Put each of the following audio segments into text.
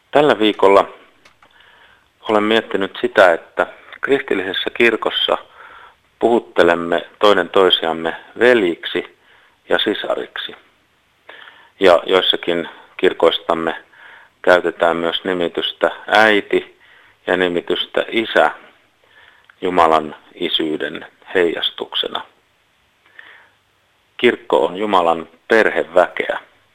Tällä viikolla olen miettinyt sitä, että kristillisessä kirkossa puhuttelemme toinen toisiamme veljiksi ja sisariksi. Ja joissakin kirkoistamme käytetään myös nimitystä äiti ja nimitystä isä Jumalan isyyden heijastuksena. Kirkko on Jumalan perheväkeä.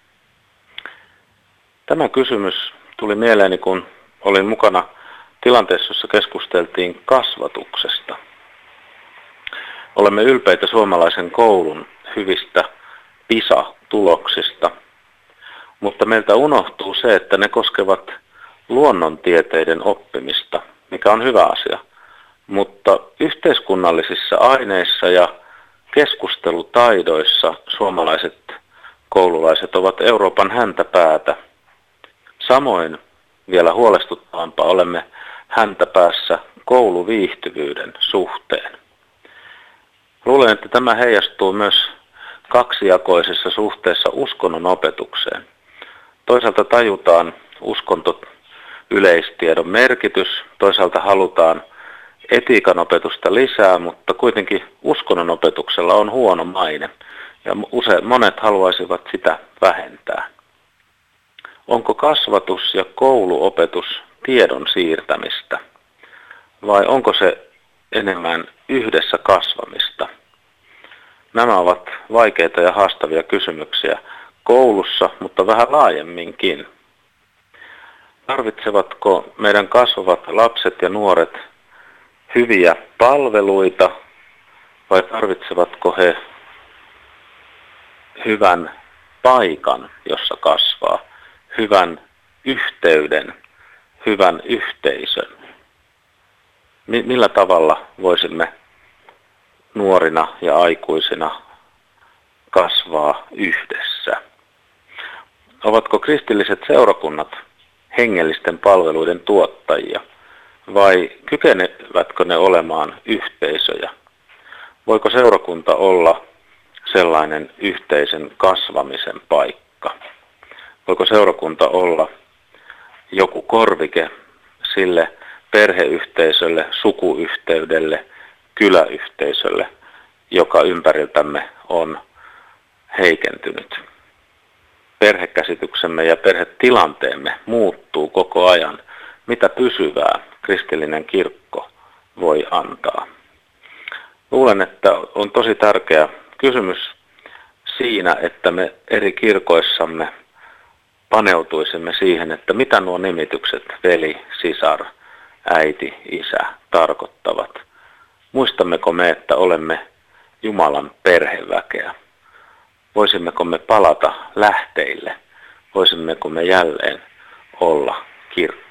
Tämä kysymys tuli mieleeni, kun olin mukana tilanteessa, jossa keskusteltiin kasvatuksesta. Olemme ylpeitä suomalaisen koulun hyvistä PISA-tuloksista, mutta meiltä unohtuu se, että ne koskevat luonnontieteiden oppimista, mikä on hyvä asia. Mutta yhteiskunnallisissa aineissa ja keskustelutaidoissa suomalaiset koululaiset ovat Euroopan häntäpäätä. Samoin vielä huolestuttavampaa olemme häntäpäässä kouluviihtyvyyden suhteen. Luulen, että tämä heijastuu myös kaksijakoisessa suhteessa uskonnon opetukseen. Toisaalta tajutaan uskonto yleistiedon merkitys, toisaalta halutaan etiikan opetusta lisää, mutta kuitenkin uskonnon opetuksella on huono maine ja monet haluaisivat sitä vähentää. Onko kasvatus ja kouluopetus tiedon siirtämistä vai onko se enemmän yhdessä kasvamista? Nämä ovat vaikeita ja haastavia kysymyksiä koulussa, mutta vähän laajemminkin. Tarvitsevatko meidän kasvavat lapset ja nuoret hyviä palveluita vai tarvitsevatko he hyvän paikan, jossa kasvaa, hyvän yhteyden, hyvän yhteisön? Millä tavalla voisimme nuorina ja aikuisina kasvaa yhdessä? Ovatko kristilliset seurakunnat hengellisten palveluiden tuottajia vai kykenevätkö ne olemaan yhteisöjä? Voiko seurakunta olla sellainen yhteisen kasvamisen paikka? Voiko seurakunta olla joku korvike sille perheyhteisölle, sukuyhteydelle, kyläyhteisölle, joka ympäriltämme on heikentynyt? Perhekäsityksemme ja perhetilanteemme muuttuu koko ajan. Mitä pysyvää kristillinen kirkko voi antaa? Luulen, että on tosi tärkeä kysymys siinä, että me eri kirkoissamme paneutuisimme siihen, että mitä nuo nimitykset veli, sisar, äiti, isä tarkoittavat. Muistammeko me, että olemme Jumalan perheväkeä? Voisimmeko me palata lähteille? Voisimmeko me jälleen olla kirkko?